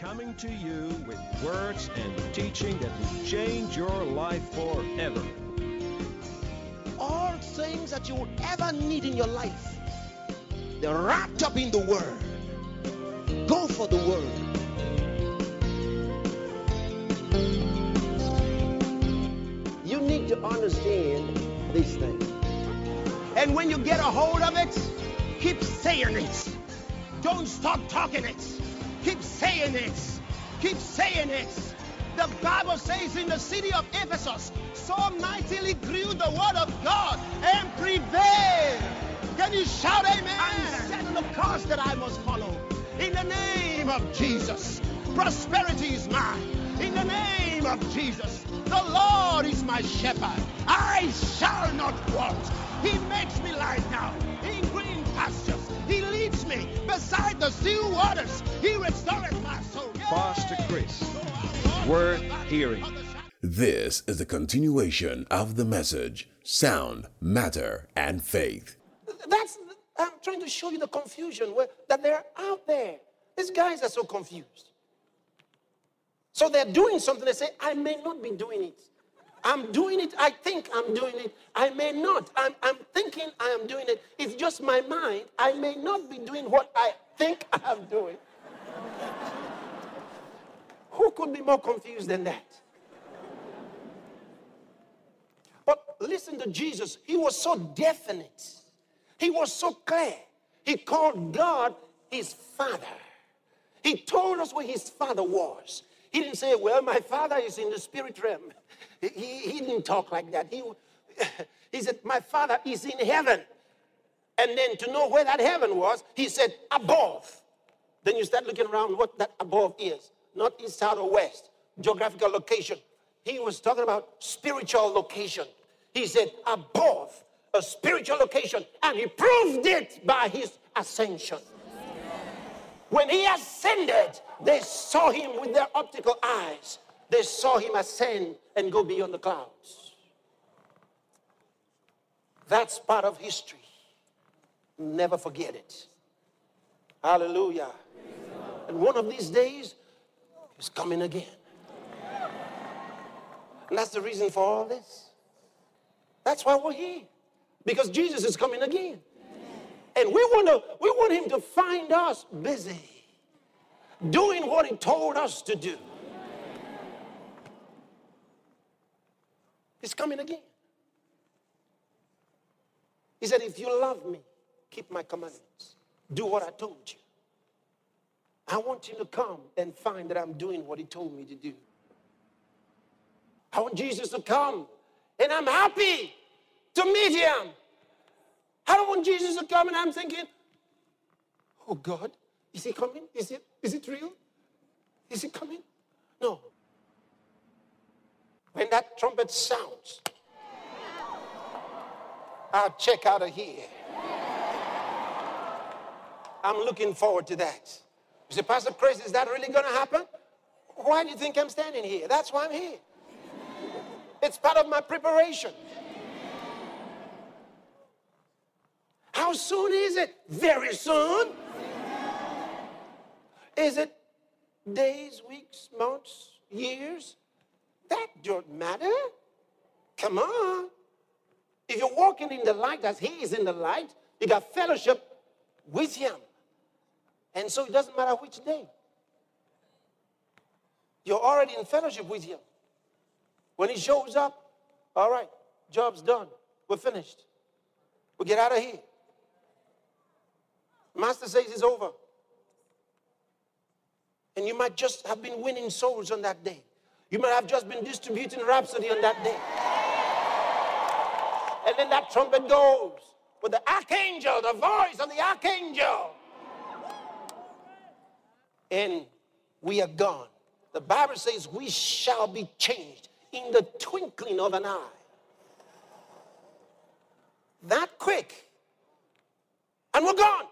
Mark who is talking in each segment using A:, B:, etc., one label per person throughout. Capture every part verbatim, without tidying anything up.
A: coming to you with words and teaching that will change your life forever.
B: All things that you will ever need in your life, they're wrapped up in the Word. Go for the Word. You need to understand these things. And when you get a hold of it, keep saying it. Don't stop talking it. Keep saying it. Keep saying it. The Bible says in the city of Ephesus, so mightily grew the word of God and prevailed. Can you shout amen? I'm setting the course that I must follow. In the name of Jesus, prosperity is mine. In the name of Jesus, the Lord is my shepherd. I shall not want. He makes me lie down in green pastures. He leads me beside the still waters. He restores my soul.
A: Pastor Chris, worth hearing.
C: This is the continuation of the message, Sound, Matter, and Faith.
B: That's, I'm trying to show you the confusion where, that they're out there. These guys are so confused. So they're doing something. They say, I may not be doing it. I'm doing it. I think I'm doing it. I may not. I'm, I'm thinking I am doing it. It's just my mind. I may not be doing what I think I'm doing. Who could be more confused than that? But listen to Jesus. He was so definite. He was so clear. He called God his Father. He told us where his Father was. He didn't say, well, my Father is in the spirit realm. He, he didn't talk like that. He, he said, my Father is in heaven. And then to know where that heaven was, he said, above. Then you start looking around what that above is. Not east, south, or west. Geographical location. He was talking about spiritual location. He said, above, a spiritual location. And he proved it by his ascension. When he ascended, they saw him with their optical eyes. They saw him ascend and go beyond the clouds. That's part of history. Never forget it. Hallelujah. And one of these days, he's coming again. And that's the reason for all this. That's why we're here. Because Jesus is coming again. And we want to, we want him to find us busy doing what he told us to do. He's coming again. He said, if you love me, keep my commandments. Do what I told you. I want you to come and find that I'm doing what he told me to do. I want Jesus to come, and I'm happy to meet him. I don't want Jesus to come, and I'm thinking, oh God, is he coming? Is it, is it real? Is he coming? No. When that trumpet sounds, I'll check out of here. I'm looking forward to that. You say, Pastor Chris, is that really going to happen? Why do you think I'm standing here? That's why I'm here. It's part of my preparation. How soon is it? Very soon. Is it days, weeks, months, years? That don't matter. Come on. If you're walking in the light as he is in the light, you got fellowship with him. And so it doesn't matter which day. You're already in fellowship with him. When he shows up, all right, job's done. We're finished. We'll get out of here. Master says it's over. And you might just have been winning souls on that day. You might have just been distributing Rhapsody on that day. And then that trumpet goes with the archangel, the voice of the archangel. And we are gone. The Bible says we shall be changed in the twinkling of an eye. That quick. And we're gone.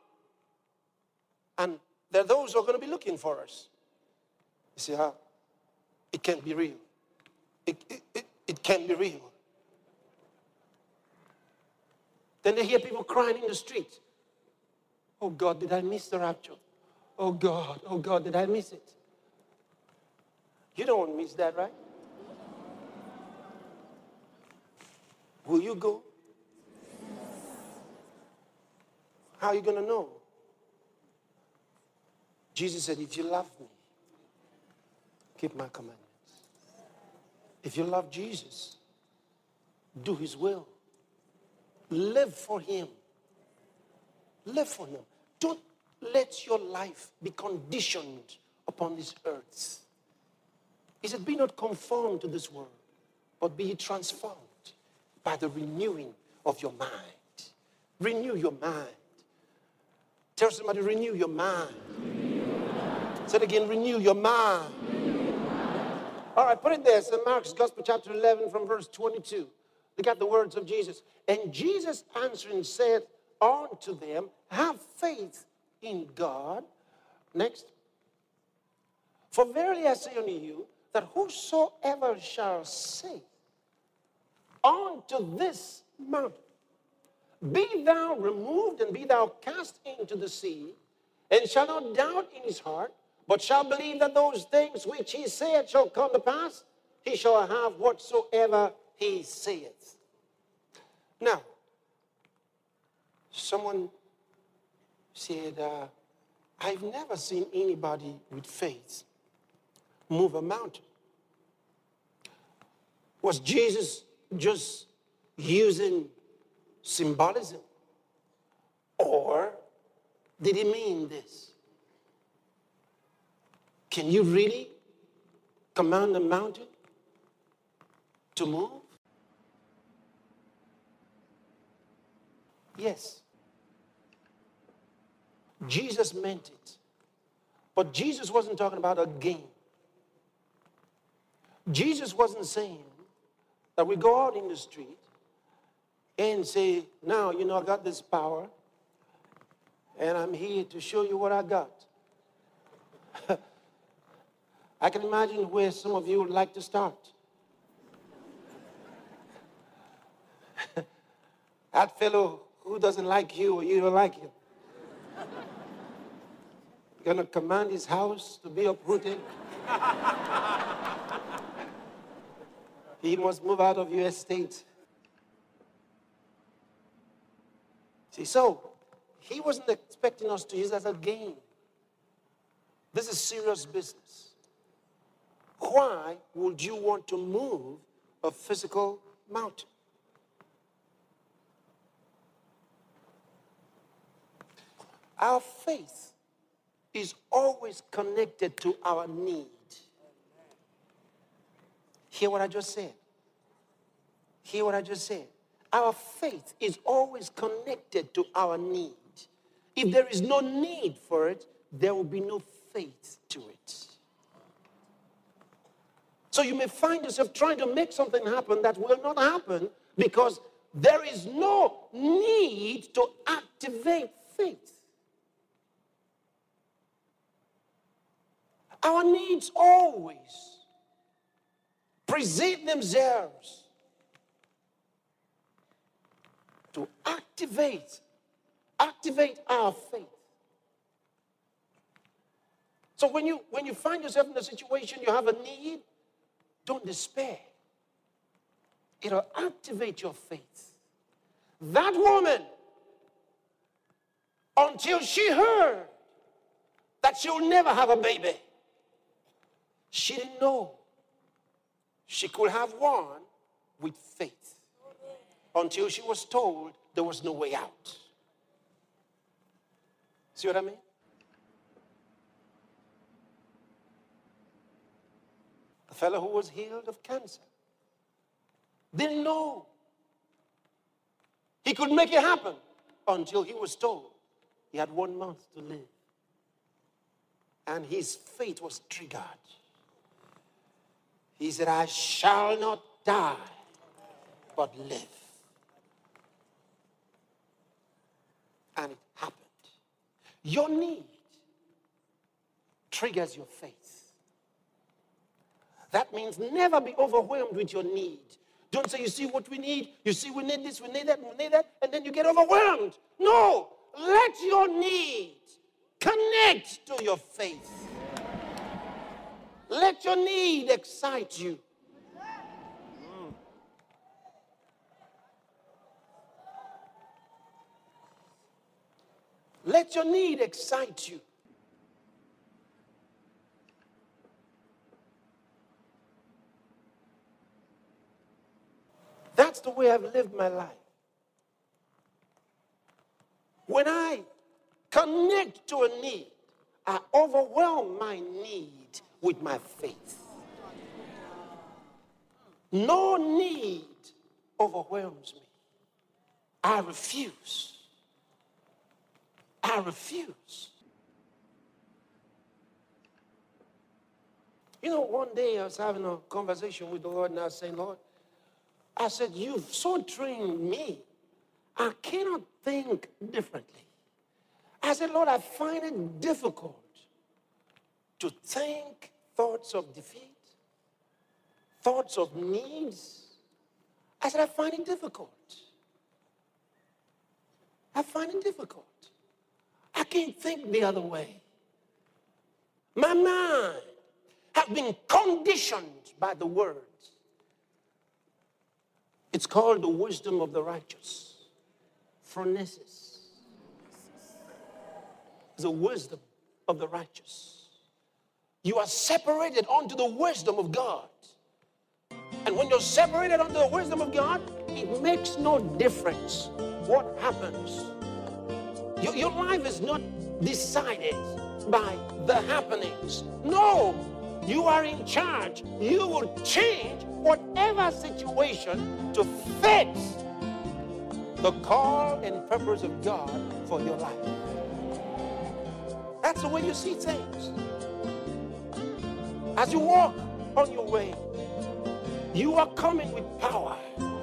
B: And there are those who are going to be looking for us. You see how? It can't be real. It, it, it, it can't be real. Then they hear people crying in the street. Oh God, did I miss the rapture? Oh God, oh God, did I miss it? You don't want to miss that, right? Will you go? How are you going to know? Jesus said, if you love me, keep my commandments. If you love Jesus, do his will. Live for him. Live for him. Don't let your life be conditioned upon this earth. He said, be not conformed to this world, but be ye transformed by the renewing of your mind. Renew your mind. Tell somebody, renew your mind. Say it again, renew your mind. All right, put it there. Saint Mark's Gospel, chapter eleven, from verse twenty-two. Look at the words of Jesus. And Jesus answering said unto them, have faith in God. Next. For verily I say unto you, that whosoever shall say unto this mountain, be thou removed and be thou cast into the sea, and shall not doubt in his heart, but shall believe that those things which he saith shall come to pass, he shall have whatsoever he saith. Now, someone said, uh, I've never seen anybody with faith move a mountain. Was Jesus just using symbolism? Or did he mean this? Can you really command a mountain to move? Yes. Jesus meant it. But Jesus wasn't talking about a game. Jesus wasn't saying that we go out in the street and say, now, you know, I got this power, and I'm here to show you what I got. I can imagine where some of you would like to start. That fellow who doesn't like you or you don't like him. You're going to command his house to be uprooted. He must move out of your estate. See, so he wasn't expecting us to use it as a game. This is serious business. Why would you want to move a physical mountain? Our faith is always connected to our need. Hear what I just said? Hear what I just said? Our faith is always connected to our need. If there is no need for it, there will be no faith to it. So you may find yourself trying to make something happen that will not happen because there is no need to activate faith. Our needs always present themselves to activate, activate our faith. So when you, when you find yourself in a situation, you have a need, don't despair. It'll activate your faith. That woman, until she heard that she'll never have a baby, she didn't know she could have one with faith until she was told there was no way out. See what I mean? A fellow who was healed of cancer didn't know he could make it happen until he was told he had one month to live. And his faith was triggered. He said, I shall not die, but live. And it happened. Your need triggers your faith. That means never be overwhelmed with your need. Don't say, you see what we need, you see we need this, we need that, we need that, and then you get overwhelmed. No, let your need connect to your faith. Let your need excite you. Let your need excite you. That's the way I've lived my life. When I connect to a need, I overwhelm my need with my faith. No need overwhelms me. I refuse. I refuse. You know, one day I was having a conversation with the Lord and I was saying, Lord, I said, you've so trained me, I cannot think differently. I said, Lord, I find it difficult to think thoughts of defeat, thoughts of needs. I said, I find it difficult. I find it difficult. I can't think the other way. My mind has been conditioned by the words. It's called the wisdom of the righteous. Phronesis. The wisdom of the righteous. You are separated unto the wisdom of God. And when you're separated unto the wisdom of God, it makes no difference what happens. Your, your life is not decided by the happenings. No, you are in charge. You will change whatever situation to fit the call and purpose of God for your life. That's the way you see things. As you walk on your way, you are coming with power.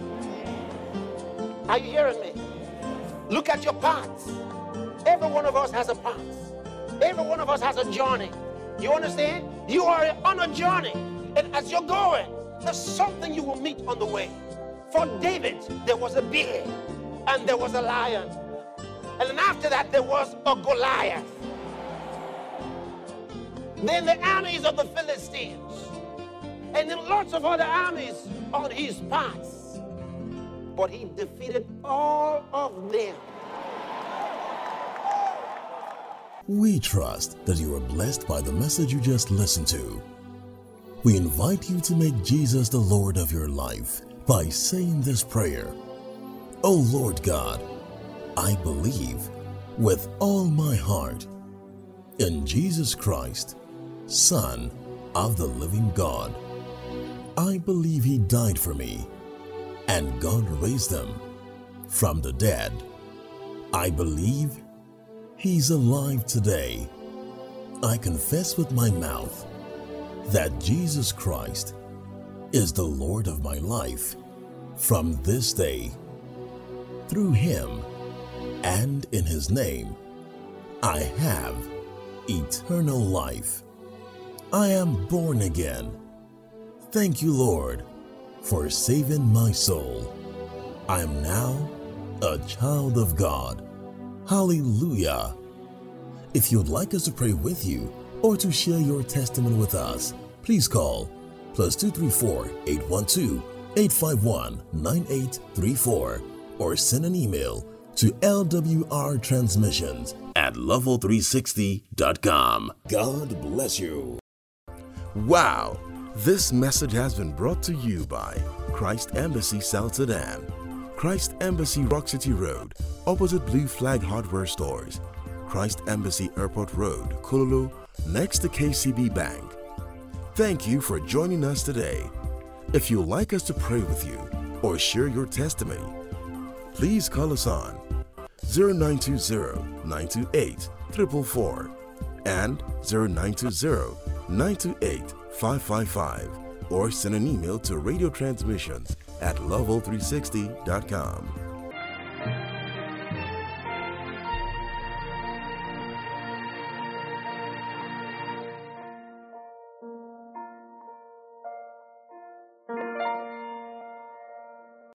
B: Are you hearing me? Look at your path. Every one of us has a path. Every one of us has a journey. You understand? You are on a journey. And as you're going, there's something you will meet on the way. For David, there was a bear and there was a lion. And then after that, there was a Goliath. Then the armies of the Philistines. And then lots of other armies on his path. But he defeated all of them.
C: We trust that you are blessed by the message you just listened to. We invite you to make Jesus the Lord of your life by saying this prayer. O Lord God, I believe with all my heart in Jesus Christ, Son of the living God. I believe he died for me and God raised him from the dead. I believe he's alive today. I confess with my mouth that Jesus Christ is the Lord of my life from this day. Through him and in his name, I have eternal life. I am born again. Thank you, Lord, for saving my soul. I am now a child of God. Hallelujah. If you'd like us to pray with you or to share your testimony with us, please call plus two three four, eight one two, eight five one, nine eight three four or send an email to L W R transmissions at level three sixty dot com. God bless you. Wow, this message has been brought to you by Christ Embassy South Sudan, Christ Embassy Rock City Road, opposite Blue Flag Hardware Stores, Christ Embassy Airport Road, Kululu, next to K C B Bank. Thank you for joining us today. If you'd like us to pray with you or share your testimony, please call us on zero nine two zero, nine two eight, four four four and zero nine two zero, nine two eight, five five five or send an email to radio transmissions at level three sixty dot com.